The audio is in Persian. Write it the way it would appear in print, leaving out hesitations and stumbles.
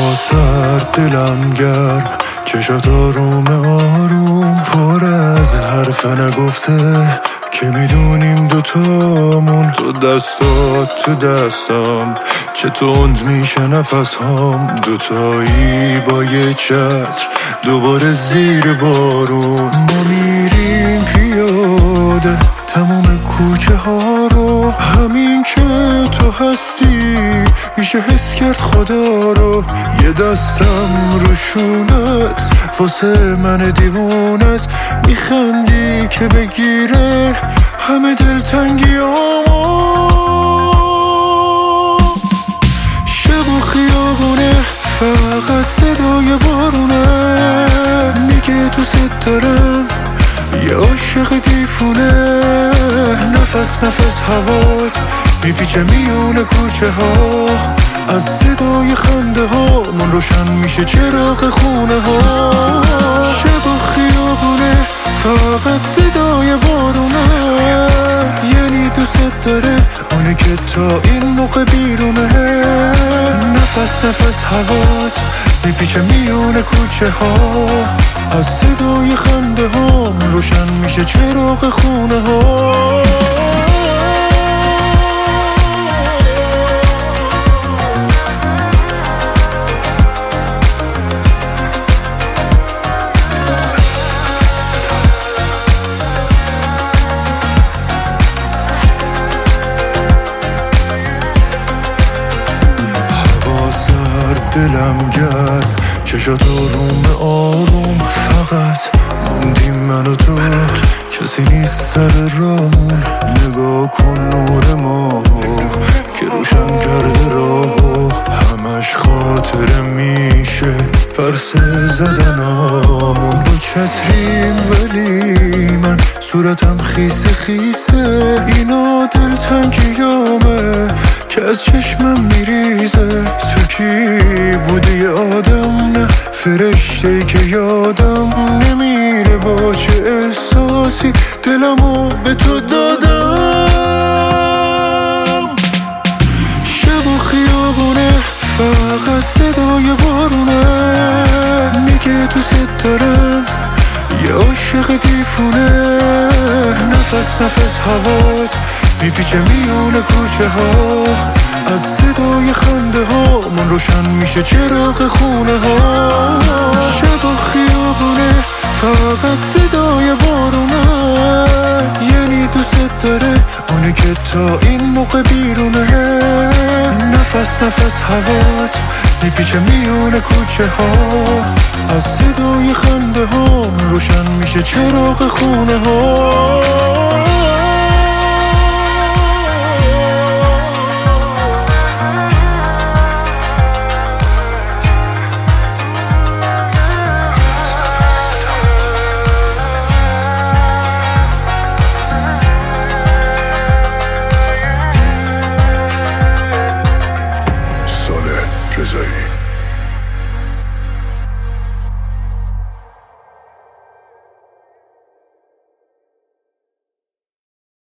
هوا سرد دلم گرم، چشات آروم آروم پر از حرف نگفته که میدونیم دوتامون. تو دستات تو دستم، چه تند میشه نفس هم، دوتایی با یه چتر دوباره زیر بارون. ما میریم پیاده تمام کوچه ها رو، همین که تو هستی میشه حس کرد خدا رو. یه دستم رو شونت واسه من دیوونت، میخندی که بگیره همه دلتنگیامو. شب و خیابونه فقط صدای بارونه، میگه دوست دارم یه عاشق دیفونه. نفس نفس هوات میپیچه میونه کوچه ها، از صدای خنده ها من روشن میشه چراغ خونه ها. شب و خیابونه فقط صدای بارونه، یعنی دوست داره اونه که تا این موقع بیرونه. نفس نفس هوات میپیچه میونه کوچه ها، از صدای خنده ها من روشن میشه چراغ خونه ها. دلم گرم، چشات آروم آروم، فقط موندیم من و تو، کسی نیست سر رامون. نگاه کن نور ما که روشن کرده راهو، همش خاطره میشه پرسه زدنامون. با چتریم ولی من صورتم خیسه خیسه، اینا دلتنگیامه که از چشمم میریزه. تو کی بودی یه آدم، نه فرشته‌ای که یادم نمیره با چه احساسی دلمو به تو دادم. شب و خیابونه فقط صدای بارونه، میگه دوست دارم یه عاشق دیفونه. نفس نفس هوات میپیچه میونه کوچه ها، از صدای خنده ها من روشن میشه چراغ خونه ها. شب و خیابونه فقط صدای بارونه، یعنی دوست داره اونه که تا این موقع بیرونه. نفس نفس هوات میپیچه میونه کوچه ها، از صدای خنده ها من روشن میشه چراغ خونه ها.